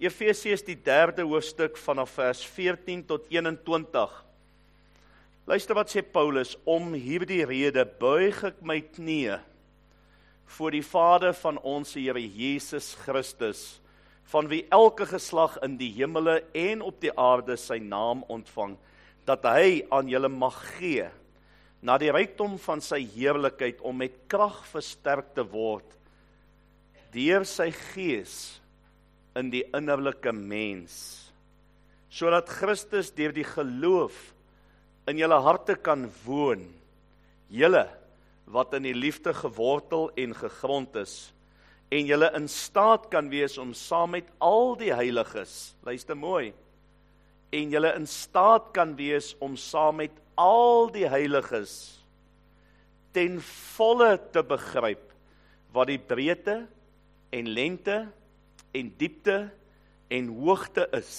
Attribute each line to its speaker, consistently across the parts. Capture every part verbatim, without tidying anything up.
Speaker 1: Efesiërs die derde hoofstuk vanaf vers veertien tot eenentwintig. Luister wat sê Paulus, om hierdie rede buig ek my knieë voor die Vader van ons Here Jesus Christus, van wie elke geslag in die hemele en op die aarde sy naam ontvang, dat hy aan julle mag gee, na die rykdom van sy heerlikheid, om met krag versterk te word, deur sy gees in die innerlike mens, sodat Christus deur die geloof in julle harte kan woon, julle wat in die liefde gewortel en gegrond is, en julle in staat kan wees om saam met al die heiliges, luister mooi, en julle in staat kan wees om saam met al die heiliges ten volle te begryp wat die breedte en lengte en diepte en hoogte is,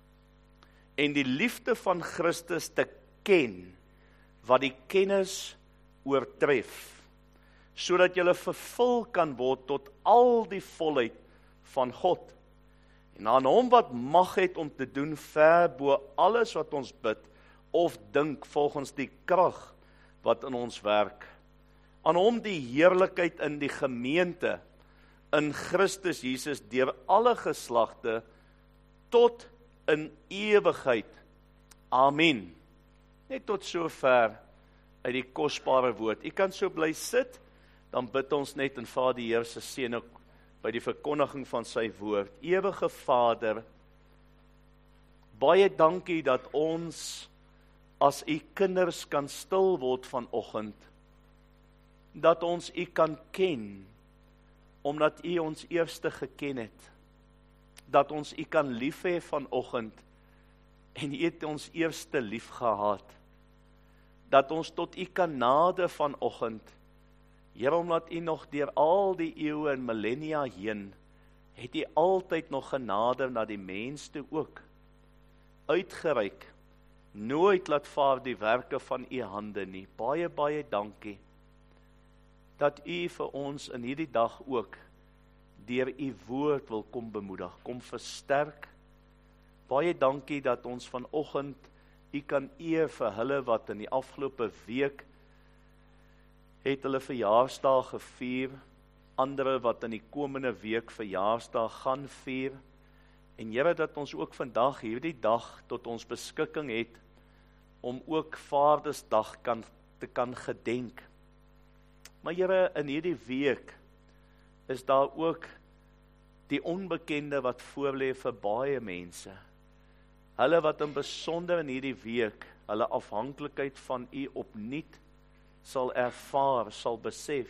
Speaker 1: en die liefde van Christus te ken, wat die kennis oortref, sodat julle vervul kan word tot al die volheid van God, en aan hom wat mag het om te doen ver bo alles wat ons bid, of dink volgens die krag wat in ons werk. Aan hom die heerlikheid in die gemeente, in Christus Jesus, deur alle geslagte, tot in ewigheid. Amen. Net tot so ver uit die kosbare woord. U kan so bly sit, dan bid ons net en vra die Here se seën ook by die verkondiging van sy woord. Ewige Vader, baie dankie dat ons as u kinders kan stil word vanoggend, dat ons u kan ken, omdat u ons eerste geken het, dat ons u kan lief hê vanoggend, en u het ons eerste lief gehad, dat ons tot u kan nader vanoggend, Here, omdat u nog deur al die eeue en millennia heen, het u altyd nog genader na die mens toe ook, uitgereik, nooit laat vaar die werke van u hande nie. Baie, baie dankie, dat u vir ons in hierdie dag ook, deur u woord wil kom bemoedig, kom versterk. Baie dankie dat ons vanoggend u kan eer vir hulle wat in die afgelope week het hulle verjaarsdag gevier, ander wat in die komende week verjaarsdag gaan vier, en Here, dat ons ook vandag hierdie dag tot ons beskikking het, om ook Vadersdag kan, te kan gedenk. Maar Here, in hierdie week is daar ook die onbekende wat voorlê vir baie mense. Hulle wat in besonder in hierdie week, hulle afhanklikheid van u opnuut sal ervaar, sal besef,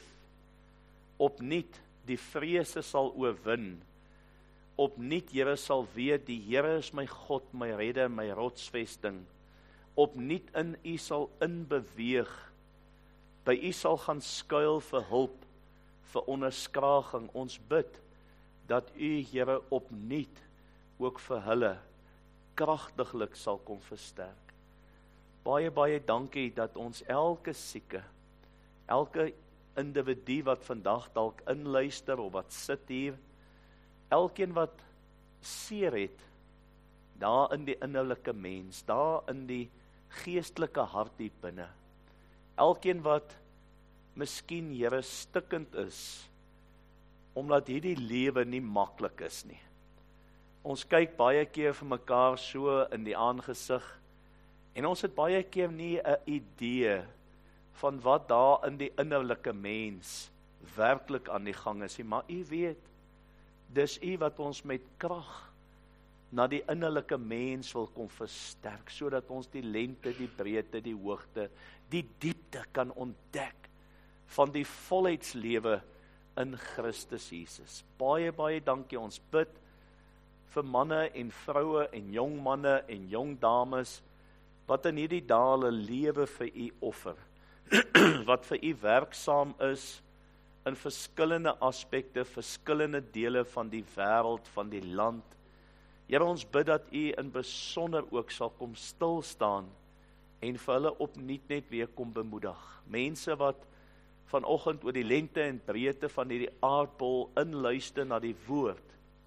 Speaker 1: opnuut die vrese sal oorwin, opnuut Here sal weet, die Here is my God, my redder, my rotsvesting, opnuut in u sal inbeweeg, by u sal gaan skuil vir hulp, vir onderskraging. Ons bid, dat u Here opnuut, ook vir hulle, kragtiglik sal kom versterk. Baie, baie dankie dat ons elke sieke, elke individu wat vandag dalk inluister of wat sit hier, elkeen wat seer het, daar in die innerlike mens, daar in die geestelike hart hier binne, elkeen wat miskien, Here, stikkend is, omdat hierdie lewe nie maklik is nie. Ons kyk baie keer vir mekaar so in die aangesig, en ons het baie keer nie 'n idee van wat daar in die innerlike mens werklik aan die gang is, maar u weet, dis u wat ons met krag na die innerlike mens wil kom versterk, sodat ons die lengte, die breedte, die hoogte, die diepte kan ontdek van die volheidslewe in Christus Jesus. Baie, baie dankie, ons bid vir manne en vroue en jong manne en jong dames, wat in hierdie dae hulle lewe vir u offer, wat vir u werksaam is, in verskillende aspekte, verskillende dele van die wêreld, van die land. Here, ons bid dat u in besonder ook sal kom stil staan, en vir hulle opnuut net weer kom bemoedig. Mense wat vanoggend oor die lengte en breedte van hierdie aardbol inluister na die woord,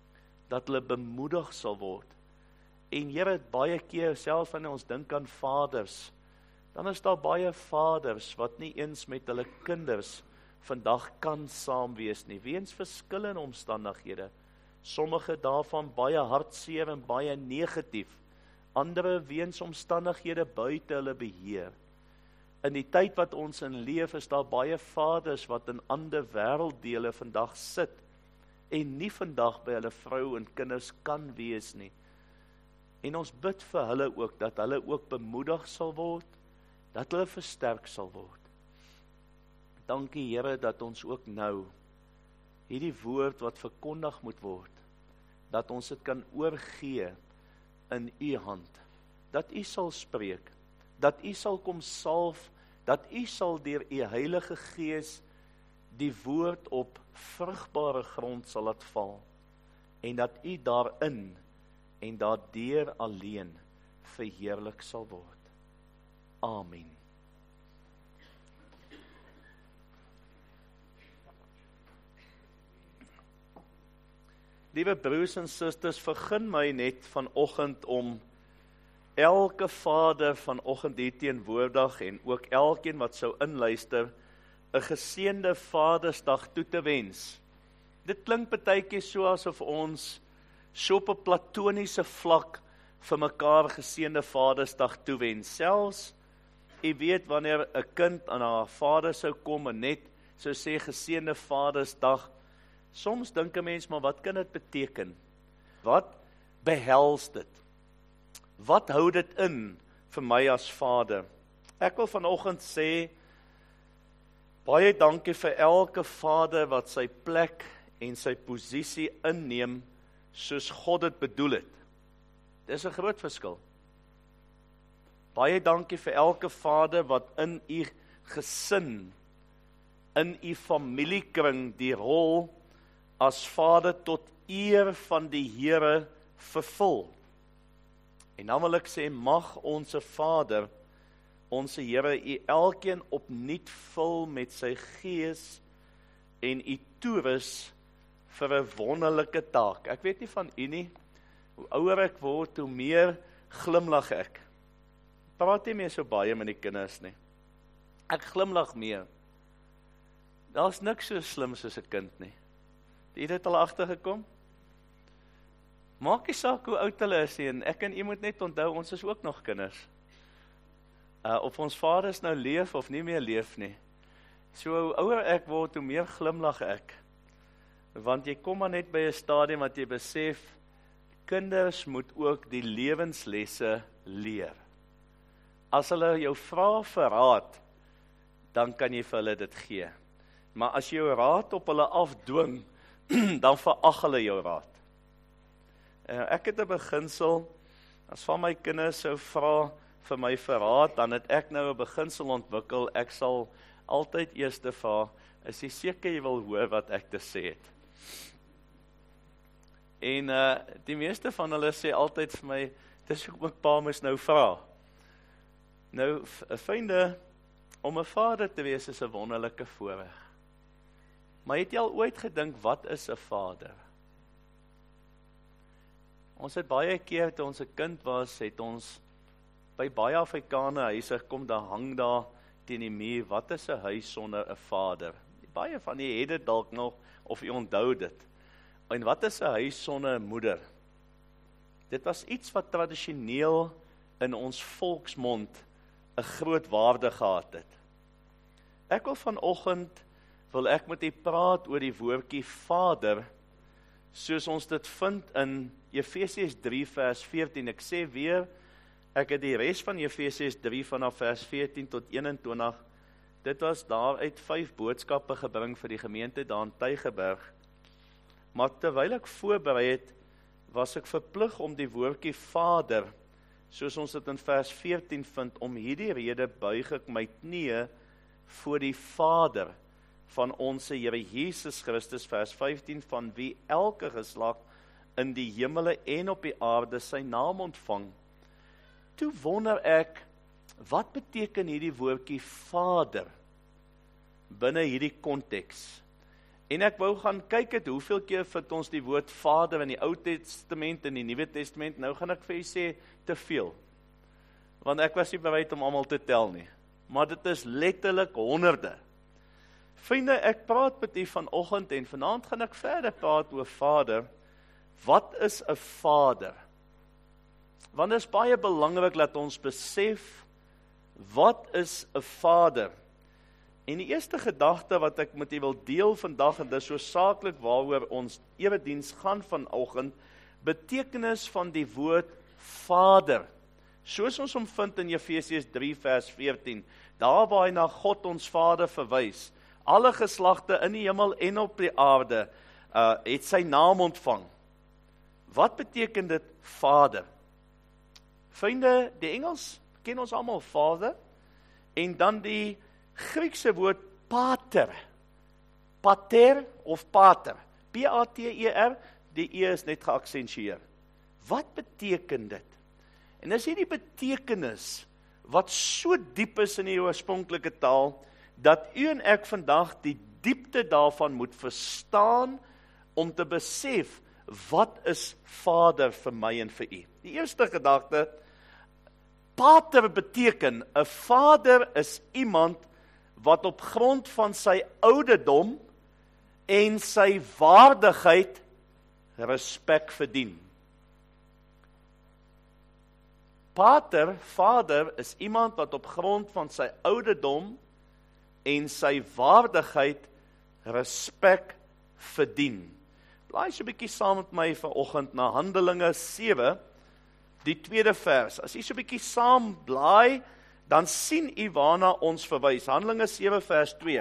Speaker 1: dat hulle bemoedig sal word. En Here, baie keer, selfs wanneer ons dink aan vaders, dan is daar baie vaders wat nie eens met hulle kinders vandag kan saam wees nie, weens verskillende omstandighede. Sommige daarvan baie hartseer en baie negatief, ander weens omstandighede buite hulle beheer. In die tyd wat ons in leef, is daar baie vaders wat in ander wêrelddele vandag sit, en nie vandag by hulle vrou en kinders kan wees nie. En ons bid vir hulle ook, dat hulle ook bemoedig sal word, dat hulle versterk sal word. Dankie Here, dat ons ook nou, hierdie woord wat verkondig moet word, dat ons dit kan oorgee in u hand, dat u sal spreek, dat u sal kom salf, dat u sal deur u Heilige Gees die woord op vrugbare grond sal laat val, en dat u daarin en daardeur alleen verheerlik sal word. Amen. Liewe broers en susters, vergun my net vanoggend om elke vader vanoggend hier teenwoordig en ook elkeen wat sou inluister, 'n geseënde Vadersdag toe te wens. Dit klink partykeer so asof ons so op 'n platoniese vlak vir mekaar geseënde Vadersdag toewens. Selfs, u weet wanneer 'n kind aan haar vader sou kom en net sou sê geseënde Vadersdag, soms dink 'n mens, maar wat kan dit beteken? Wat behels dit? Wat hou dit in vir my as vader? Ek wil vanoggend sê, baie dankie vir elke vader wat sy plek en sy posisie inneem, soos God dit bedoel het. Dis 'n groot verskil. Baie dankie vir elke vader wat in u gesin, in u familiekring die rol as vader tot eer van die Here vervul. En dan wil ek sê, mag onse Vader, onse Here, u elkeen opnuut vul met sy gees en u toerus vir 'n wonderlike taak. Ek weet nie van u nie, hoe ouer ek word, hoe meer glimlag ek. Praat nie meer so baie met die kinders nie. Ek glimlag meer. Daar's niks so slim soos 'n kind nie. Het jy dit al agtergekom? Maak nie saak hoe oud hulle is nie, en ek en u moet net onthou, ons is ook nog kinders. Uh, of ons vaders nou leef of nie meer leef nie. So hoe ouer ek word, hoe meer glimlag ek. Want jy kom maar net by 'n stadium wat jy besef, kinders moet ook die lewenslesse leer. As hulle jou vra vir raad, dan kan jy vir hulle dit gee. Maar as jy jou raad op hulle afdwing, dan verag hulle jou raad. Uh, ek het 'n beginsel, as van my kinders sou vra vir my vir raad, dan het ek nou 'n beginsel ontwikkel, ek sal altyd eers te vra, is jy seker jy wil hoor wat ek te sê het? En uh, die meeste van hulle sê altyd vir my, dis hoe my pa moes nou vra. Nou, vriende, om 'n vader te wees is 'n wonderlike voorreg. Maar het jy al ooit gedink, wat is 'n vader? Ons het baie keer, toe ons 'n kind was, het ons by baie Afrikaner huise kom, daar hang daar teen die muur, wat is 'n huis sonder 'n vader? Baie van die het dit dalk nog, of jy onthou dit. En wat is 'n huis sonder 'n moeder? Dit was iets wat tradisioneel in ons volksmond 'n groot waarde gehad het. Ek wil vanoggend, wil ek met u praat oor die woordjie vader, soos ons dit vind in Efesiërs drie vers veertien. Ek sê weer, ek het die res van Efesiërs drie vanaf vers veertien tot eenentwintig, dit was daar uit vyf boodskappe gebring vir die gemeente daar in Tygerberg. Maar terwyl ek voorberei het, was ek verplig om die woordjie vader, soos ons dit in vers veertien vind, om hierdie rede buig ek my knieë voor die Vader van ons Here Jesus Christus, vers vyftien, van wie elke geslag in die hemele en op die aarde sy naam ontvang. Toe wonder ek, wat beteken hierdie woordjie Vader binne hierdie konteks? En ek wou gaan kyk het, hoeveel keer vind ons die woord Vader in die Ou Testament en die Nuwe Testament. Nou gaan ek vir julle sê, te veel. Want ek was nie bereid om almal te tel nie. Maar dit is letterlik honderde. Vriende, ek praat met u vanoggend en vanaand gaan ek verder praat oor Vader. Wat is 'n vader? Want dit is baie belangrik dat ons besef, wat is 'n vader? En die eerste gedagte wat ek met u wil deel vandag, en dit is so saaklik waaroor ons erediens gaan vanoggend, betekenis van die woord Vader. Soos ons hom vind in Efesiërs drie vers veertien, daar waar hy na God ons Vader verwys, alle geslagte in die hemel en op die aarde, uh, het sy naam ontvang. Wat beteken dit Vader? Vriende, die Engels ken ons almal Vader, en dan die Griekse woord pater, pater of pater, P A T E R, die E is net geaksentueer. Wat beteken dit? En is hierdie betekenis, wat so diep is in die oorspronklike taal, dat u en ek vandag die diepte daarvan moet verstaan, om te besef, wat is Vader vir my en vir u? Die eerste gedagte, pater beteken, 'n vader is iemand, wat op grond van sy ouderdom en sy waardigheid respek verdien. Pater, vader, is iemand wat op grond van sy ouderdom en sy waardigheid respek verdien. Blaai so 'n bietjie saam met my vanoggend na Handelinge sewe, die tweede vers. As jy so 'n bietjie saam blaai, dan sien u waarna ons verwys. Handelinge sewe vers twee.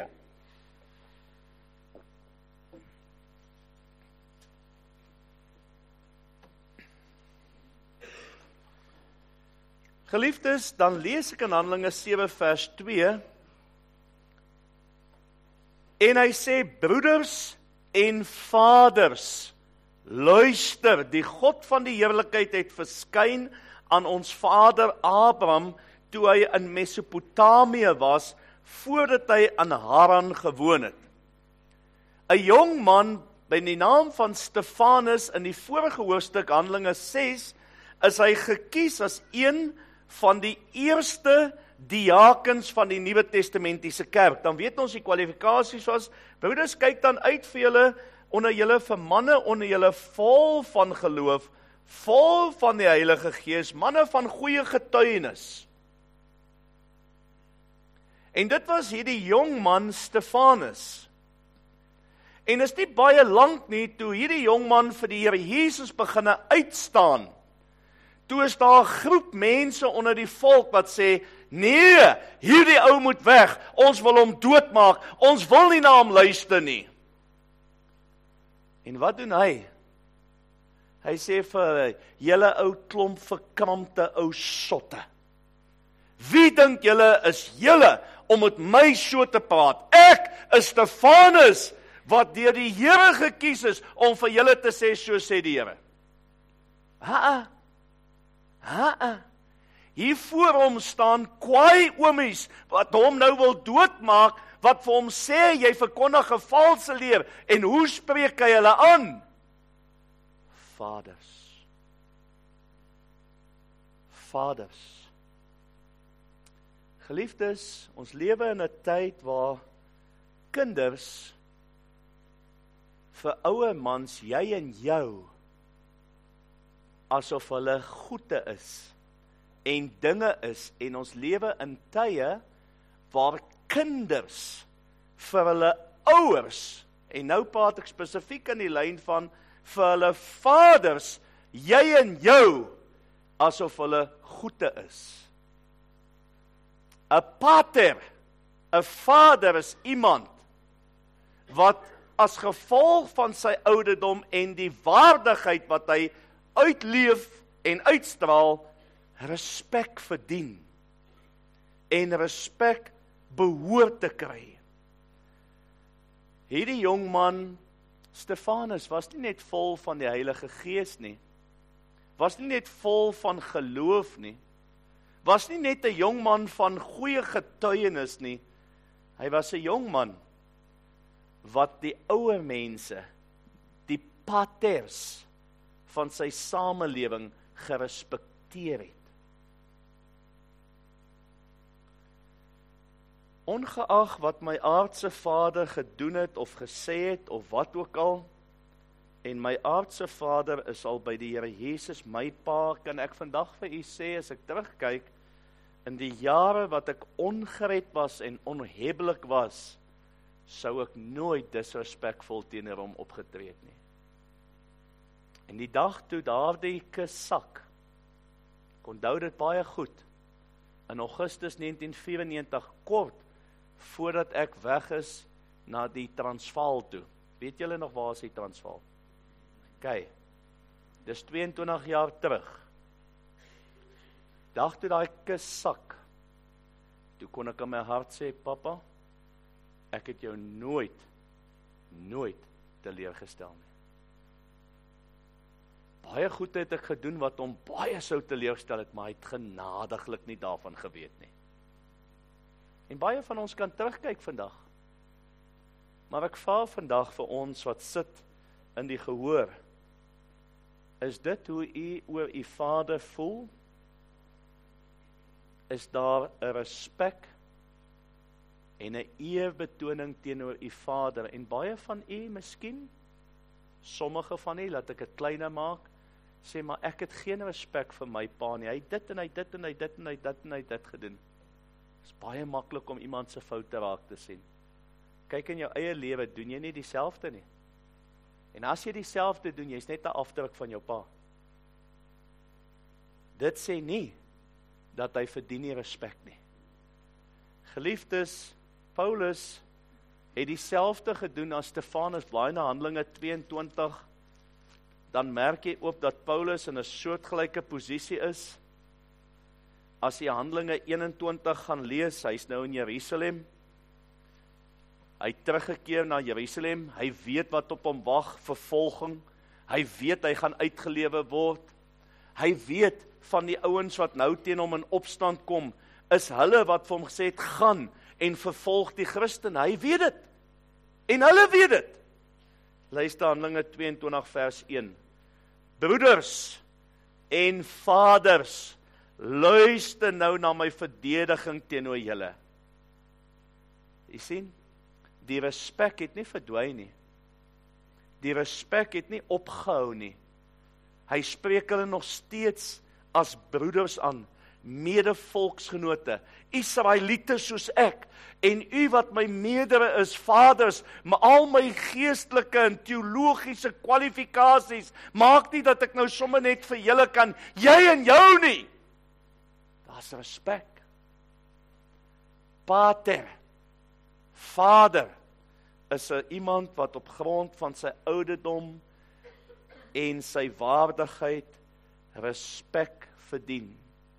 Speaker 1: Geliefdes, dan lees ek in Handelinge sewe vers twee, en hy sê, broeders en vaders, luister, die God van die heerlikheid het verskyn aan ons vader Abraham, toe hy in Mesopotamië was, voordat hy in Haran gewoon het. 'n Jong man by die naam van Stefanus, in die vorige hoofstuk Handelinge ses, is hy gekies as een van die eerste diakens van die Nuwe Testamentiese kerk. Dan weet ons die kwalifikasies was, broeders, kyk dan uit vir julle, onder julle vir manne, onder julle vol van geloof, vol van die Heilige Gees, manne van goeie getuienis. En dit was hierdie jong man Stefanus. En is nie baie lank nie, toe hierdie jong man vir die Here Jesus beginne uitstaan, toe is daar 'n groep mense onder die volk wat sê, nee, hierdie ou moet weg, ons wil hom doodmaak, ons wil nie na hom luister nie. En wat doen hy? Hy sê vir julle ou klomp verkrampte ou sotte. Wie dink julle is julle om met my so te praat? Ek is Stefanus, wat deur die Here gekies is, om vir julle te sê, so sê die Here. Ha-ha, ha-ha, hier voor hom staan kwaai oomies, wat hom nou wil doodmaak, wat vir hom sê, jy verkondig 'n valse leer, en hoe spreek hy hulle aan? Vaders. Vaders. Geliefdes, ons lewe in 'n tyd waar kinders vir ouer mans, jy en jou, asof hulle goede is, en dinge is, en ons lewe in tye, waar kinders vir hulle ouers, en nou praat ek spesifiek in die lyn van, vir hulle vaders, jy en jou, asof hulle goede is. 'n pater, 'n vader is iemand, wat as gevolg van sy ouderdom en die waardigheid wat hy uitleef en uitstraal, respek verdien, en respek behoort te kry. Hierdie jong man, Stefanus, was nie net vol van die Heilige Gees nie, was nie net vol van geloof nie, was nie net 'n jong man van goeie getuienis nie, hy was 'n jong man wat die ouer mense, die paters van sy samelewing gerespekteer het. Ongeag wat my aardse vader gedoen het of gesê het of wat ook al, en my aardse vader is al by die Here Jesus, my pa, kan ek vandag vir u sê, as ek terugkyk, in die jare wat ek ongered was en onhebbelik was, sou ek nooit disrespekvol teenoor hom opgetree het nie. En die dag toe daardie kus sak, ek onthou dit baie goed, in Augustus negentien vyfennegentig, kort voordat ek weg is na die Transvaal toe. Weet julle nog waar is die Transvaal? Ok, dis twee en twintig jaar terug. Dag toe daai kus sak, toe kon ek in my hart sê, papa, ek het jou nooit, nooit teleurgestel nie. Baie goed het ek gedoen wat hom baie sou teleurgestel het, maar hy het genadiglik nie daarvan geweet nie. En baie van ons kan terugkyk vandag. Maar ek vra vandag vir ons wat sit in die gehoor, is dit hoe u oor u vader voel? Is daar 'n respek en 'n eerbetoning teenoor u vader? En baie van u, miskien, sommige van u, laat ek dit kleiner maak, sê maar ek het geen respek vir my pa nie. Hy het dit en hy het dit en hy het dit en hy het dit en hy het dit gedoen. Dit is baie maklik om iemand se foute raak te sien. Kyk in jou eie lewe, doen jy nie dieselfde nie. En as jy dieselfde doen, jy's net 'n afdruk van jou pa. Dit sê nie dat hy verdien nie respek nie. Geliefdes, Paulus het dieselfde gedoen as Stefanus. Blaai na Handelinge twee en twintig, dan merk jy op dat Paulus in 'n soortgelyke posisie is. As jy Handelinge eenentwintig gaan lees, hy's nou in Jerusalem, hy het teruggekeer na Jerusalem, hy weet wat op hom wag, vervolging, hy weet hy gaan uitgelewe word, hy weet van die ouens wat nou teen hom in opstand kom, is hulle wat vir hom gesê het, gaan en vervolg die Christen, hy weet dit, en hulle weet dit. Luister Handelinge tweeëntwintig vers een, broeders en vaders, luister nou na my verdediging teenoor julle. Jy sien, die respek het nie verdwyn nie. Die respek het nie opgehou nie. Hy spreek hulle nog steeds as broeders aan, mede-volksgenote, Israeliete soos ek, en u wat my meerdere is, vaders, maar al my geestelike en teologiese kwalifikasies, maak nie dat ek nou sommer net vir julle kan, jy en jou nie. Daar's respek. Pater, vader, is er iemand wat op grond van sy ouderdom en sy waardigheid respek verdien.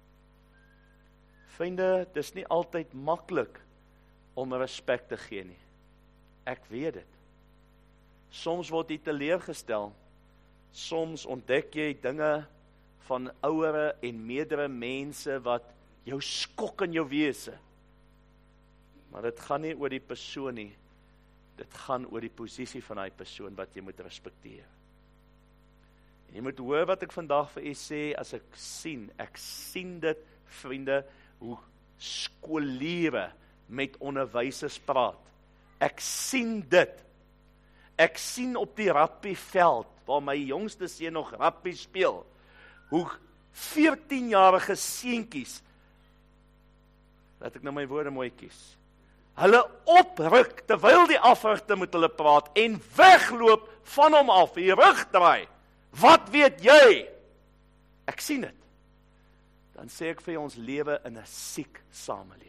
Speaker 1: Vriende, dis nie altyd maklik om respek te gee nie. Ek weet dit. Soms word jy teleurgestel. Soms ontdek jy dinge van ouere en meerdere mense wat jou skok in jou wese. Maar dit gaan nie oor die persoon nie. Dit gaan oor die posisie van die persoon wat jy moet respekteer. En jy moet hoor wat ek vandag vir u sê, as ek sien, ek sien dit, vriende, hoe skooliere met onderwysers praat. Ek sien dit. Ek sien op die rappieveld, waar my jongste seun nog rappie speel, hoe veertienjarige seentjies, laat ek nou my woorde mooi kies, hulle opruk, terwyl die afrigter met hulle praat, en wegloop van hom af, die rug draai. Wat weet jy? Ek sien dit. Dan sê ek vir jou, ons lewe in 'n siek samelewing.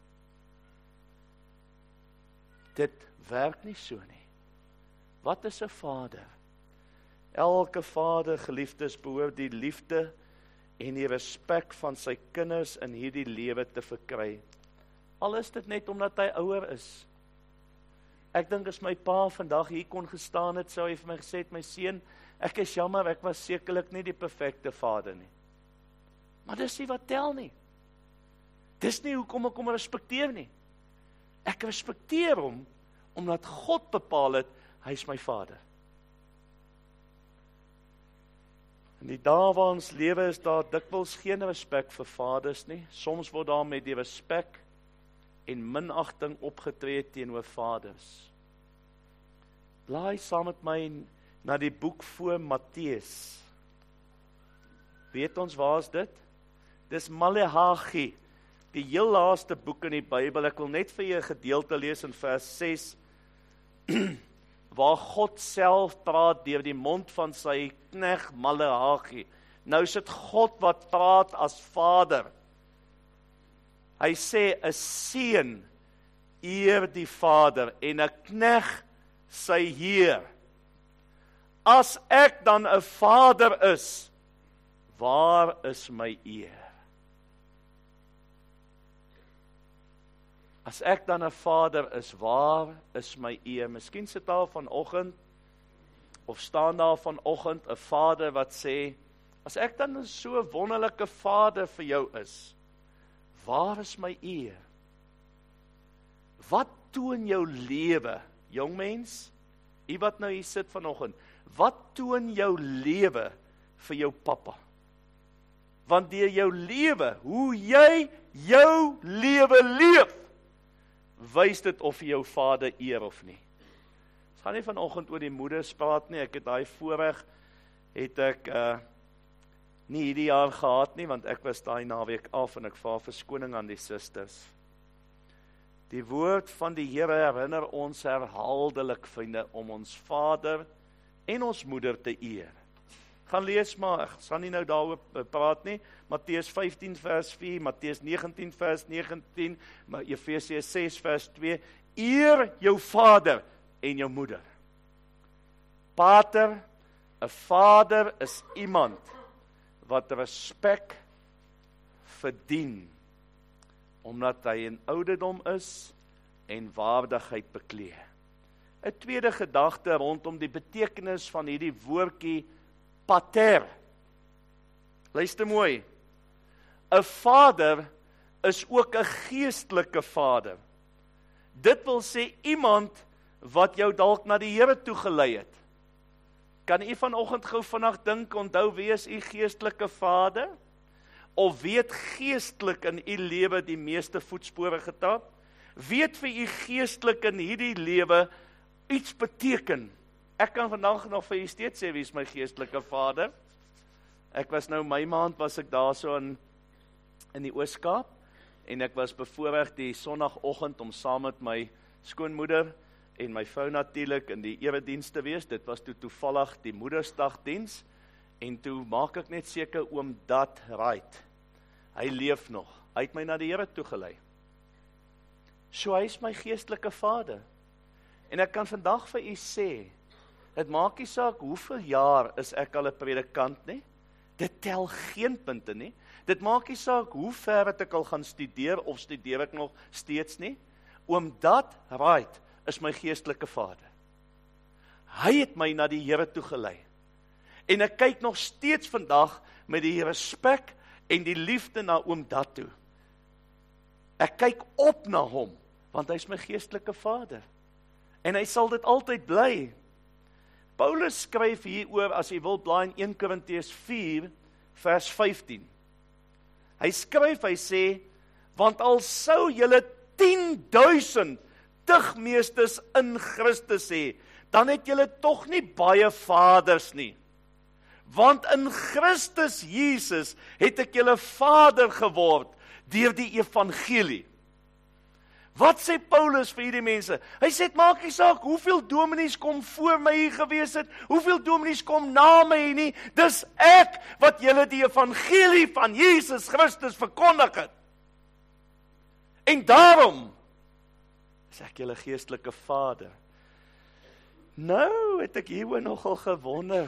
Speaker 1: Dit werk nie so nie. Wat is 'n vader? Elke vader, geliefdes, behoort die liefde en die respek van sy kinders in hierdie lewe te verkry. Al is dit net omdat hy ouer is. Ek dink as my pa vandag hier kon gestaan het, sou hy vir my gesê het, my seun, ek is jammer, ek was sekerlik nie die perfekte vader nie. Maar dis nie wat tel nie. Dis nie hoekom ek hom respekteer nie. Ek respekteer hom, omdat God bepaal het, hy is my Vader. In die dae waar ons lewe is daar dikwels geen respek vir vaders nie. Soms word daar met die respek en minagting opgetree teenoor vaders. Blaai saam met my na die boek voor Matteus. Weet ons waar is dit? Dis Maleagi, die heel laaste boek in die Bybel. Ek wil net vir julle 'n gedeelte lees in vers ses, waar God self praat deur die mond van sy knegt Maleagi. Nou is dit God wat praat as Vader. Hy sê, 'n seun eer die Vader en 'n knegt sy Heer. As ek dan 'n vader is, waar is my eer? As ek dan 'n vader is, waar is my eer? Miskien sit daar vanoggend, of staan daar vanoggend 'n vader wat sê, as ek dan so 'n wonderlike vader vir jou is, waar is my eer? Wat toon jou lewe, jong mens? U wat nou hier sit vanoggend, wat toon jou lewe vir jou pappa? Want deur jou lewe, hoe jy jou lewe leef, wys dit of jy jou vader eer of nie. Ons gaan nie vanoggend oor die moeders praat nie, ek het daai voorreg, het ek uh, nie hierdie jaar gehad nie, want ek was daai naweek af en ek vra verskoning aan die susters. Die woord van die Here herinner ons herhaaldelik, vriende, om ons vader en ons moeder te eer. Gaan lees maar, ek sal nie nou daaroor praat nie, Matteus vyftien vers vier, Matteus negentien vers negentien, Efesiërs ses vers twee, eer jou vader en jou moeder. Pater, 'n vader is iemand wat respek verdien, omdat hy in ouderdom is en waardigheid beklee. 'n Tweede gedagte rondom die betekenis van hierdie woordjie pater. Luister mooi. 'n Vader is ook 'n geestelike vader. Dit wil sê iemand wat jou dalk na die Here toe gelei het. Kan u vanoggend gou vandag dink, onthou wie is u geestelike vader? Of weet geestelik in u lewe die meeste voetspore getap? Weet vir u geestelik in hierdie lewe iets beteken? Ek kan vandag nog vir u steeds sê wie is my geestelike vader. Ek was nou my maand was ek daar so in in die Oos-Kaap en ek was bevoorreg die sonnagoggend om saam met my skoonmoeder en my vrou natuurlik in die erediens te wees. Dit was toe toevallig die Moedersdagdiens en toe maak ek net seker oom dat right. Hy leef nog. Hy het my na die Here toe gelei. So hy is my geestelike vader. En ek kan vandag vir u sê, dit maak nie saak hoeveel jaar is ek al 'n predikant nie. Dit tel geen punte nie. Dit maak nie saak hoe ver het ek al gaan studeer of studeer ek nog steeds nie. Oom dat right is my geestelike vader. Hy het my na die Here toe gelei. En ek kyk nog steeds vandag met die respek en die liefde na oom dat toe. Ek kyk op na hom, want hy is my geestelike vader. En hy sal dit altyd bly. Paulus skryf hieroor, as jy wil blaai in een Korintiërs vier, vers vyftien. Hy skryf, hy sê, want al sou julle tienduisend tugmeesters in Christus hê, dan het julle tog nie baie vaders nie. Want in Christus Jesus het ek julle vader geword deur die evangelie. Wat sê Paulus vir hierdie mense? Hy sê, het maak nie saak hoeveel dominees kom voor my hier gewees het, hoeveel dominees kom na my nie, dis ek wat julle die evangelie van Jesus Christus verkondig het. En daarom is ek julle geestelike vader. Nou het ek hieroor nogal gewonder.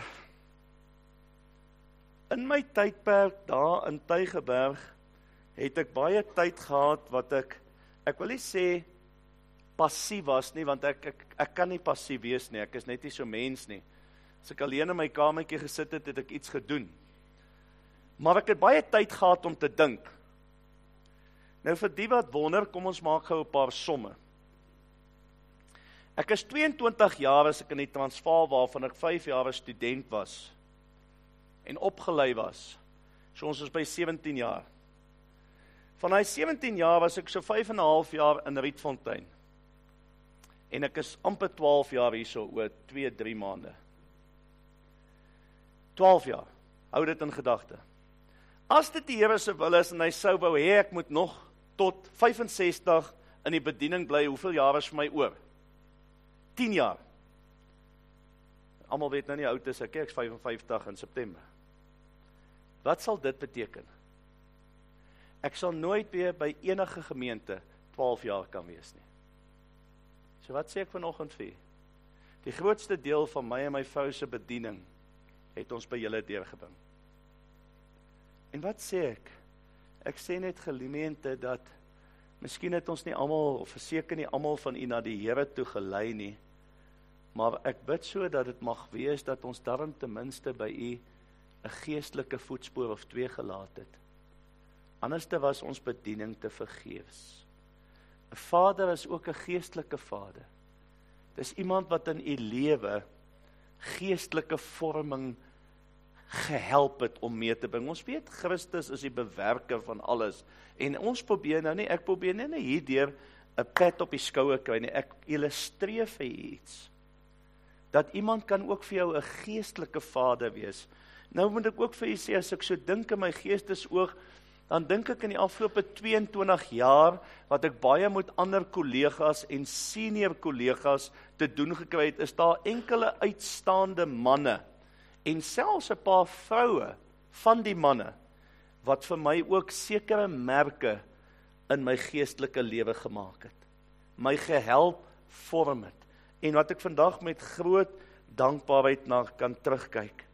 Speaker 1: In my tydperk daar in Tygerberg het ek baie tyd gehad wat ek Ek wil nie sê passief was nie, want ek, ek, ek kan nie passief wees nie, ek is net nie so mens nie. As ek alleen in my kamertjie gesit het, het ek iets gedoen. Maar ek het baie tyd gehad om te dink. Nou vir die wat wonder, kom ons maak gou 'n paar somme. Ek is tweeëntwintig jaar as ek in die Transvaal waarvan ek vyf jaar 'n student was en opgelei was. So ons is by sewentien jaar. Van daai sewentien jaar was ek so vyf en 'n half jaar in Rietfontein. En ek is amper twaalf jaar hierso oor twee, drie maande. twaalf jaar. Hou dit in gedagte. As dit die Here se wil is en hy sou wou hê ek moet nog tot vyfensestig in die bediening bly, hoeveel jaar is vir my oor? tien jaar. Almal weet nou nie hoe oud is ek, ek is vyf en vyftig in September. Wat sal dit beteken? Ek sal nooit weer by enige gemeente twaalf jaar kan wees nie. So wat sê ek vanoggend vir? Die grootste deel van my en my vrou se bediening het ons by julle deurgebring. En wat sê ek? Ek sê net gemeente dat miskien het ons nie almal, of verseker nie almal van u na die Here toe gelei nie, maar ek bid so dat dit mag wees dat ons daarom ten minste by u 'n geestelike voetspoor of twee gelaat het. Anderste was ons bediening te vergeefs. 'n Vader is ook 'n geestelike vader. Dis iemand wat in u lewe geestelike vorming gehelp het om mee te bring. Ons weet Christus is die bewerker van alles. En ons probeer nou nie, ek probeer nie nie hierdeur 'n pat op die skouer kry nie. Ek illustreer vir iets. Dat iemand kan ook vir jou 'n geestelike vader wees. Nou moet ek ook vir u sê, as ek so dink in my geestesoog, dan dink ek in die afgelope tweeëntwintig jaar, wat ek baie met ander kollegas en senior kollegas te doen gekry het, is daar enkele uitstaande manne, en selfs 'n paar vroue van die manne, wat vir my ook sekere merke in my geestelike lewe gemaak het. My gehelp vorm het. En wat ek vandag met groot dankbaarheid na kan terugkyk.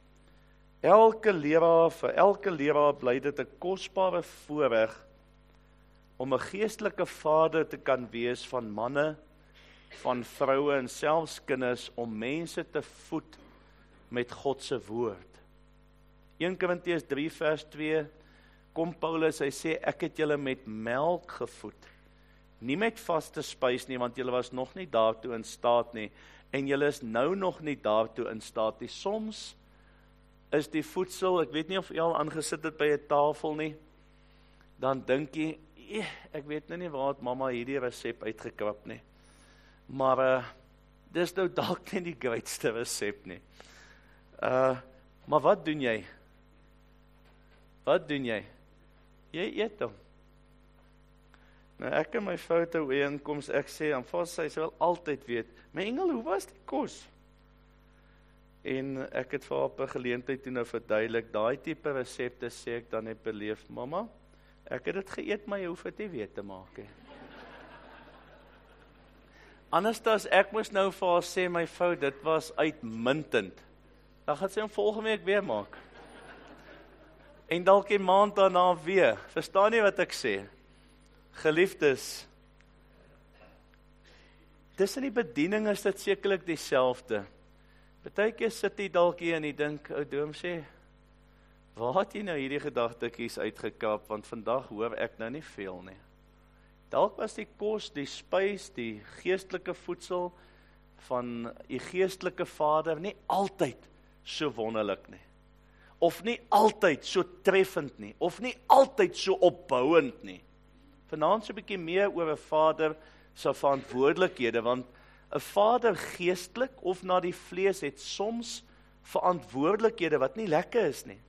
Speaker 1: Elke leraar, vir elke leraar bly dit 'n kosbare voorreg om 'n geestelike vader te kan wees van manne, van vroue en selfs kinders, om mense te voed met God se woord. Eerste Korintiërs drie vers twee, kom Paulus, hy sê, ek het julle met melk gevoed, nie met vaste spys nie, want julle was nog nie daartoe in staat nie, en julle is nou nog nie daartoe in staat nie. Soms is die voedsel, ek weet nie of jy al aangesit het by 'n tafel nie, dan dink jy, eh, ek weet nou nie waar het mamma hierdie resep uitgekrap nie, maar uh, dis nou dalk nie die grootste resep nie. Uh, maar wat doen jy? Wat doen jy? Jy eet hom. Nou ek en my vrou te ooreenkoms, ek sê, en vast sy, sy wil altyd weet, my engel, hoe was die kos? En ek het vir haar op 'n geleentheid toe nou verduidelik, daai tipe resepte sê ek dan net beleef, mamma, ek het dit geëet, maar jy hoef dit nie weer te maak he. Anders as ek moes nou vir haar sê, my vrou, dit was uitmuntend, dan gaan sy hom volgende week weer maak. En dalk 'n maand daarna weer. Verstaan jy wat ek sê? Geliefdes, tussen die bediening is dit sekerlik dieselfde. Partykeer sit jy dalk hier en jy dink, ou droom sê, waar het jy nou hierdie gedagtetjies uitgekap, want vandag hoor ek nou nie veel nie. Dalk was die kos, die spys, die geestelike voedsel van die geestelike vader nie altyd so wonderlik nie. Of nie altyd so treffend nie, of nie altyd so opbouend nie. Vanaand so 'n bietjie meer oor 'n vader se verantwoordelikhede, want 'n vader geestelik of na die vlees het soms verantwoordelikhede wat nie lekker is nie.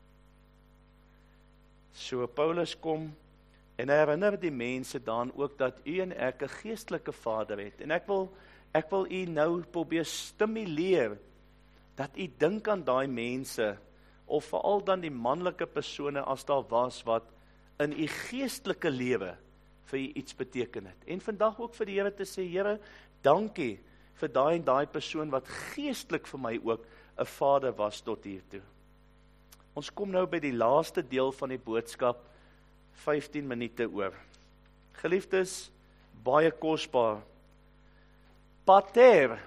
Speaker 1: So Paulus kom en hy herinner die mense dan ook dat u en ek 'n geestelike vader het. En ek wil ek wil u nou probeer stimuleer dat u dink aan daai mense, of veral dan die manlike persone as daar was wat in u geestelike lewe vir u iets beteken het. En vandag ook vir die Here te sê, Here, dankie vir daai en daai persoon wat geestelik vir my ook 'n vader was tot hiertoe. Ons kom nou by die laaste deel van die boodskap, vyftien minute oor. Geliefdes, baie kosbaar. Pater,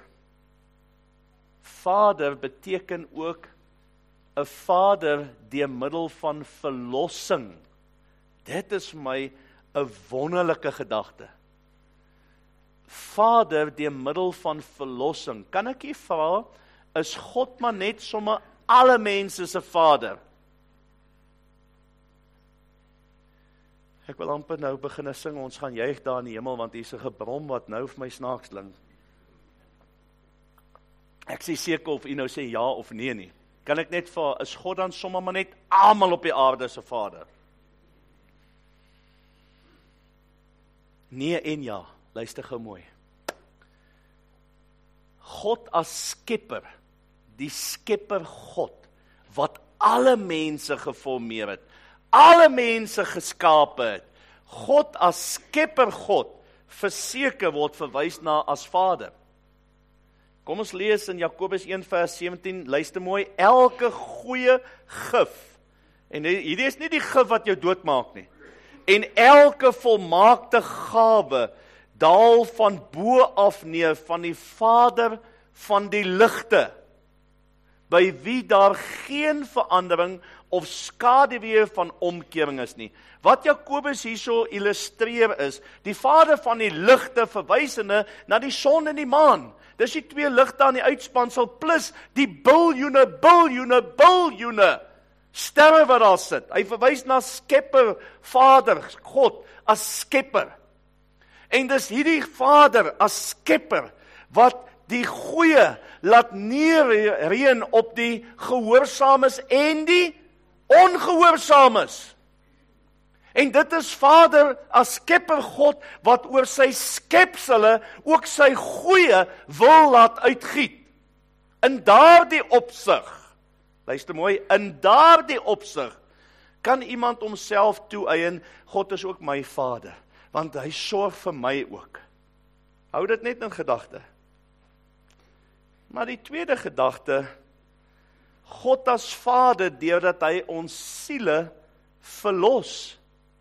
Speaker 1: vader, beteken ook 'n vader deur middel van verlossing. Dit is vir my 'n wonderlike gedagte. Vader deur middel van verlossing. Kan ek jy vra, is God maar net sommer alle mense se Vader? Ek wil amper nou begin sing, ons gaan juig daar in die hemel, want hier is 'n gebrom wat nou vir my snaaks klink. Ek sê seker of u nou sê ja of nee nie. Kan ek net vra, is God dan sommer maar net almal op die aarde se Vader? Nee en ja, luister gou mooi. God as skepper, die skepper God, wat alle mense geformeer het, alle mense geskape het, God as skepper God, verseker word verwys na as Vader. Kom ons lees in Jakobus een vers sewentien, luister mooi, elke goeie gif, en hierdie is nie die gif wat jou doodmaak nie, en elke volmaakte gawe, daal van bo af neer, van die Vader van die ligte, by wie daar geen verandering of skaduwee van omkering is nie. Wat Jakobus hierso illustreer is, die Vader van die ligte verwysende na die son en die maan. Dis die twee ligte aan die uitspansel, plus die biljoene, biljoene, biljoene sterre wat daar sit. Hy verwys na skepper, Vader, God, as skepper. En dis hierdie Vader as skepper, wat die goeie laat neerreën op die gehoorsaames en die ongehoorsaames. En dit is Vader as skepper God, wat oor sy skepsele ook sy goeie wil laat uitgiet. In daardie opsig, luister mooi, in daardie opsig, kan iemand homself toeëien, God is ook my Vader, want hy sorg vir my ook. Hou dit net in gedagte. Maar die tweede gedagte, God as Vader, deurdat hy ons siele verlos.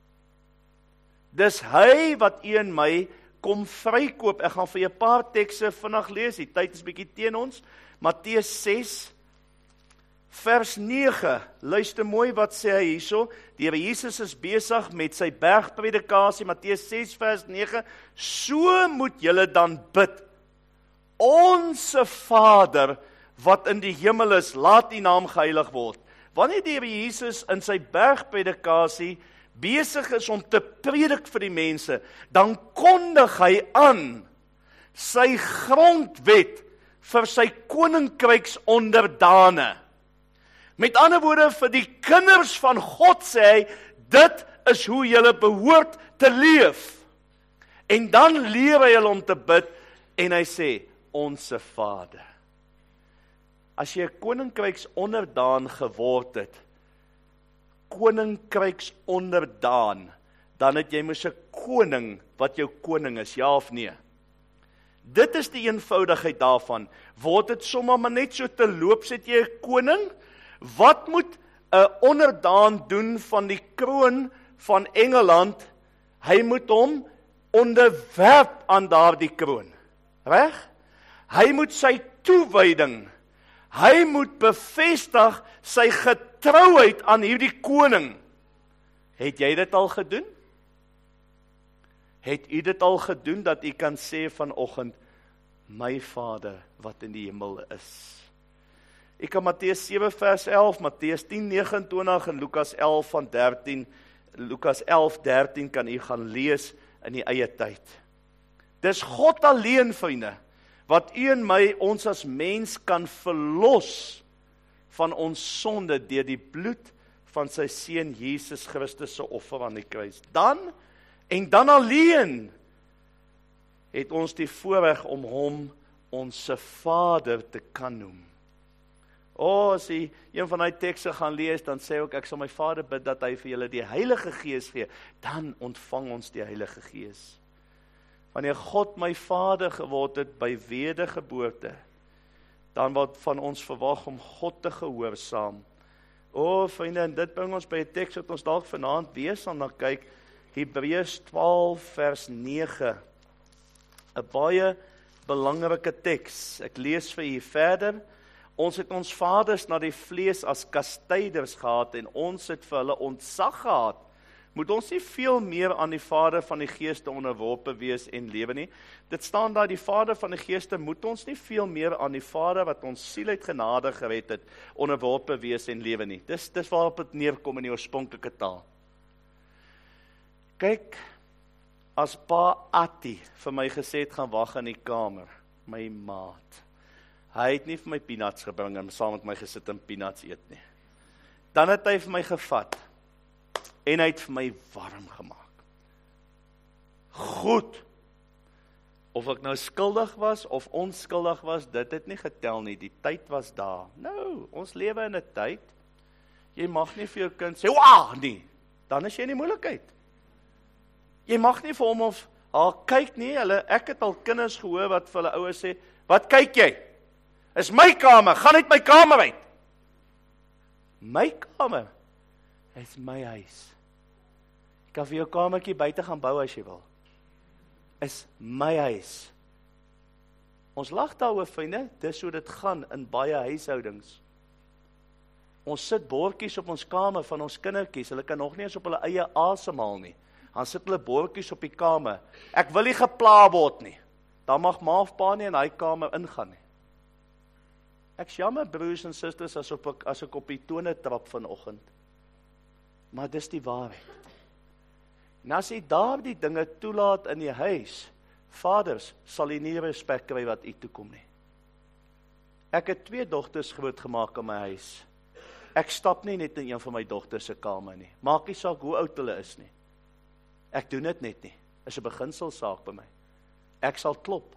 Speaker 1: Dis hy wat u en my kom vrykoop. Ek gaan vir 'n paar tekste vinnig lees, die tyd is bietjie teen ons. Matteus ses, vers nege, luister mooi wat sê hy hierso, die Here Jesus is besig met sy bergpredikasie, Matteus ses vers nege, so moet julle dan bid, Onse Vader, wat in die hemel is, laat die naam geheilig word. Wanneer die Here Jesus in sy bergpredikasie besig is om te predik vir die mense, dan kondig hy aan sy grondwet vir sy koninkryks onderdane. Met ander woorde, vir die kinders van God sê hy, dit is hoe julle behoort te leef. En dan leer hy hulle om te bid, en hy sê, Onse Vader. As jy 'n koninkryks onderdaan geword het, koninkryks onderdaan, dan het jy mos 'n koning wat jou koning is, ja of nee? Dit is die eenvoudigheid daarvan. Word dit sommer maar net so te loop, sit jy 'n koning? Wat moet 'n onderdaan doen van die kroon van Engeland? Hy moet hom onderwerp aan daardie kroon. Reg? Hy moet sy toewyding, hy moet bevestig sy getrouheid aan hierdie koning. Het jy dit al gedoen? Het u dit al gedoen, dat u kan sê vanoggend, my Vader wat in die hemel is? Ek kan Matteus sewe vers elf, Matteus tien negenentwintig en Lukas elf van dertien, Lukas elf dertien kan u gaan lees in die eie tyd. Dis God alleen, vriende, wat u en my, ons as mens kan verlos van ons sonde deur die bloed van sy seun Jesus Christus se offer aan die kruis. Dan, en dan alleen, het ons die voorreg om hom ons Vader te kan noem. O, as jy een van die tekste gaan lees, dan sê ook, ek sal my Vader bid dat hy vir julle die Heilige Gees gee, dan ontvang ons die Heilige Gees. Wanneer God my Vader geword het by wedergeboorte, dan word van ons verwag om God te gehoorsaam. O, vriende, en dit bring ons by 'n teks wat ons dalk vanaand weer sal na kyk, Hebreërs twaalf vers nege. 'n Baie belangrike teks. Ek lees vir u verder. Ons het ons vaders na die vlees as kastyders gehad en ons het vir hulle ontzag gehad. Moet ons nie veel meer aan die Vader van die Geeste onderworpe wees en lewe nie? Dit staan daar, die Vader van die Geeste, moet ons nie veel meer aan die Vader wat ons siel uit genade gered het, onderworpe wees en lewe nie. Dis, dis waarop het neerkom in die oorspronklike taal. Kyk, as pa Atti vir my gesê het, gaan wag in die kamer, my maat, hy het nie vir my peanuts gebring en saam met my gesit en peanuts eet nie. Dan het hy vir my gevat, en hy het vir my warm gemaak. Goed. Of ek nou skuldig was, of onskuldig was, dit het nie getel nie, die tyd was daar. Nou, ons lewe in 'n tyd, jy mag nie vir jou kind sê, "Waa!" nie, dan is jy in die moeilikheid. Jy mag nie vir hom of haar kyk nie, hulle, ek het al kinders gehoor wat vir hulle ouers sê, "Wat kyk jy? Is my kamer, gaan uit my kamer uit." My kamer is my huis. Ek kan vir jou kamertjie buite gaan bou as jy wil. Is my huis. Ons lag daaroor, vriende, dis hoe dit gaan in baie huishoudings. Ons sit bordjies op ons kamer van ons kindertjies, hulle kan nog nie eens op hulle eie asemhaal nie. Dan sit hulle bordjies op die kamer. Ek wil nie gepla word nie. Dan mag ma of pa nie in hy kamer ingaan nie. Ek jammer broers en susters as, op ek, as ek op die tone trap vanoggend. Maar dis die waarheid. En as jy daar die dinge toelaat in die huis, vaders, sal jy nie respek kry wat u toekom nie. Ek het twee dogters grootgemaak in my huis. Ek stap nie net in een van my dogters se kamer nie. Maak nie saak hoe oud hulle is nie. Ek doen dit net nie. Is 'n beginselsaak by my. Ek sal klop.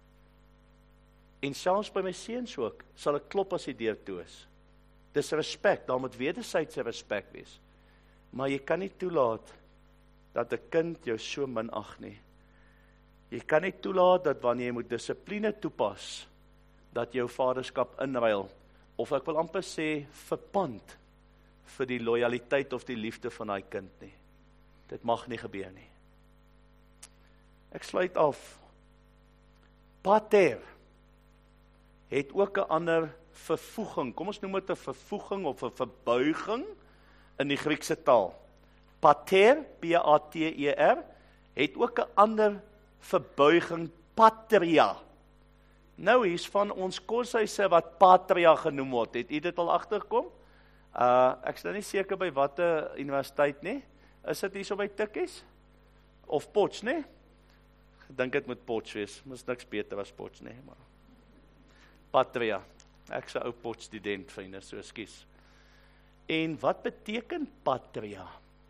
Speaker 1: En selfs by my seuns ook, sal ek klop as die deur toe is. Dis respek, daar moet wederwysige respek wees. Maar jy kan nie toelaat dat 'n kind jou so minag nie. Jy kan nie toelaat dat wanneer jy moet dissipline toepas, dat jou vaderskap inruil, of ek wil amper sê, verpand vir die lojaliteit of die liefde van daai kind nie. Dit mag nie gebeur nie. Ek sluit af. Pater het ook 'n ander vervoeging. Kom ons noem dit 'n vervoeging of 'n verbuiging in die Griekse taal. Pater, P A T E R, het ook 'n ander verbuiging, patria. Nou hier's van ons koshuise wat patria genoem word. Het u dit al agtergekom? Uh, ek is nou nie seker by watter universiteit nie. Is dit hier so by Tikkies? Of Potch, nie? Ek dink dit moet Potch wees. Mis niks beter as Potch, nie? Maar patria. Ek is 'n ou Potch student, vriende, so ekskuus. En wat beteken patria?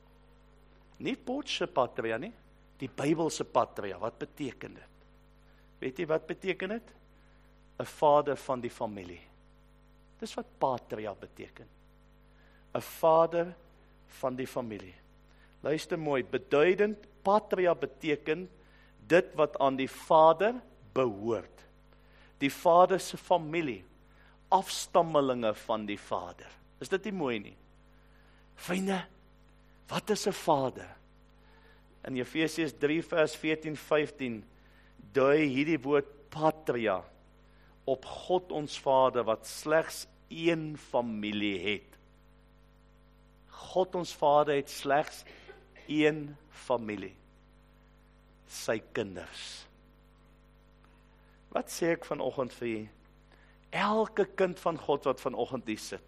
Speaker 1: Nie Potch se patria nie, die Bybelse patria. Wat beteken dit? Weet jy wat beteken dit? 'n Vader van die familie. Dis wat patria beteken. 'n Vader van die familie. Luister mooi, beduidend, patria beteken dit wat aan die Vader behoort. Die Vader se familie, afstammelinge van die Vader. Is dit nie mooi nie? Vriende, wat is 'n vader? In Efesiërs drie vers veertien vyftien dui hierdie woord patria op God ons Vader wat slegs een familie het. God ons Vader het slegs een familie. Sy kinders. Wat sê ek vanoggend vir u? Elke kind van God wat vanoggend hier sit.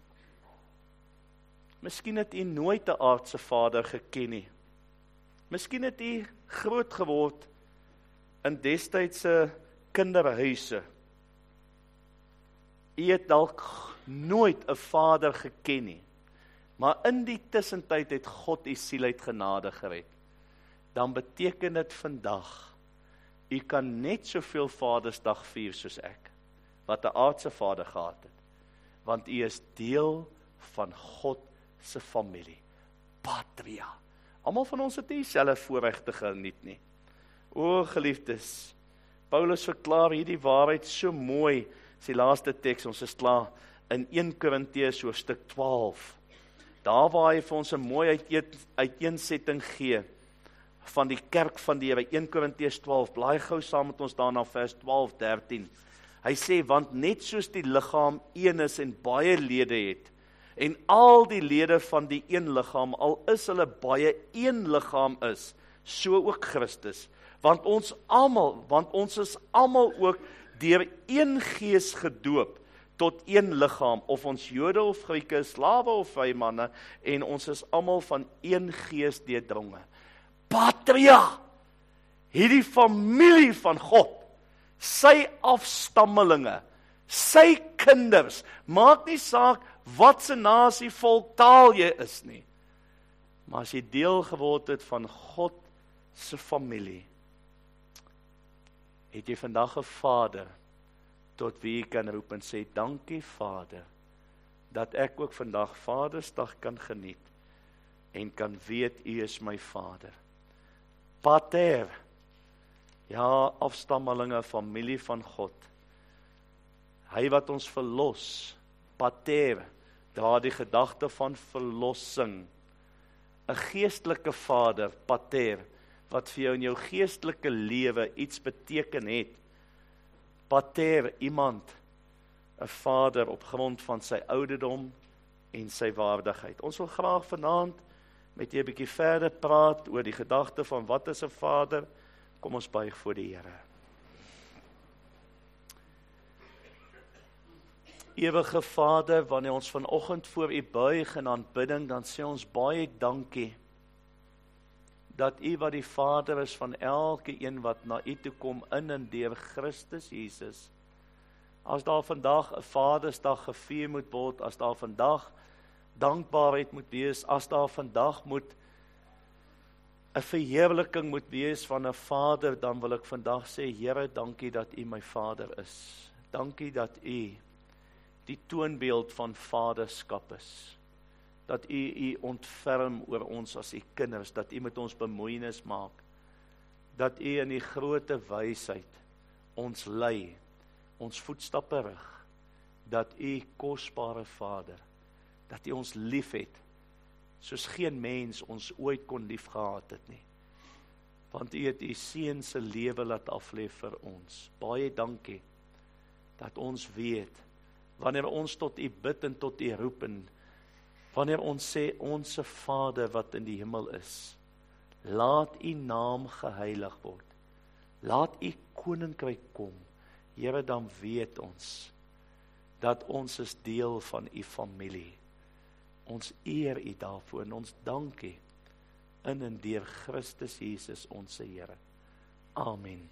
Speaker 1: Miskien het u nooit 'n aardse vader geken nie. Miskien het u groot geword in destydse kinderhuise. U het dalk nooit 'n vader geken nie. Maar in die tussentyd het God u siel uit genade gered. Dan beteken dit vandag, u kan net soveel Vadersdag vier soos ek, wat 'n aardse vader gehad het. Want u is deel van God se familie. Patria. Almal van ons het nie dieselfde voorregte geniet nie. O geliefdes, Paulus verklaar hierdie waarheid so mooi. Dis die laaste teks, ons is klaar in een Korintiërs hoofstuk twaalf. Daar waar hy vir ons 'n mooi uiteen, uiteensetting gee van die kerk van die Here, een Korintiërs twaalf, blaai gou saam met ons daarna vers twaalf dertien. Hy sê, want net soos die liggaam een is en baie lede het, En al die lede van die een liggaam, al is hulle baie een liggaam is, so ook Christus. Want ons almal, want ons is almal ook deur een gees gedoop tot een liggaam, of ons Jode of Grieke, slawe of vrye manne, en ons is almal van een gees deurdronge. Patria, hierdie familie van God, sy afstammelinge, sy kinders, maak nie saak wat se nasie, volk, taal jy is nie, maar as jy deel geword het van God se familie, het jy vandag 'n Vader, tot wie jy kan roep en sê, dankie Vader, dat ek ook vandag Vadersdag kan geniet, en kan weet, u is my Vader. Pater, ja, afstammelinge, familie van God, hy wat ons verlos, Pater, dra die gedagte van verlossing, 'n geestelike Vader, Pater, wat vir jou in jou geestelike lewe iets beteken het. Pater, iemand, 'n Vader op grond van sy ouderdom en sy waardigheid. Ons wil graag vanaand met jy 'n bietjie verder praat oor die gedagte van wat is 'n Vader. Kom ons buig voor die Here. Ewige Vader, wanneer ons vanoggend voor u buig in aanbidding, dan sê ons baie dankie, dat u wat die Vader is van elke een wat na u toe kom in en deur Christus Jesus. As daar vandag 'n Vadersdag gevier moet word, as daar vandag dankbaarheid moet wees, as daar vandag moet 'n verheerliking moet wees van 'n Vader, dan wil ek vandag sê, Here, dankie dat u my Vader is. Dankie dat u die toonbeeld van vaderskap is. Dat u u ontferm oor ons as u kinders, dat u met ons bemoeienis maak, dat u in die groote wysheid ons lei, ons voetstappe rig, dat u kosbare Vader, dat u ons lief het, soos geen mens ons ooit kon lief gehad het nie, want u het u seun se lewe laat aflê vir ons. Baie dankie, dat ons weet, wanneer ons tot u bid en tot u roep, en wanneer ons sê, onse Vader wat in die hemel is, laat u naam geheilig word, laat u koninkryk kom, Here, dan weet ons, dat ons is deel van u familie, ons eer u daarvoor, en ons dankie, in en deur Christus Jesus, onse Here. Amen.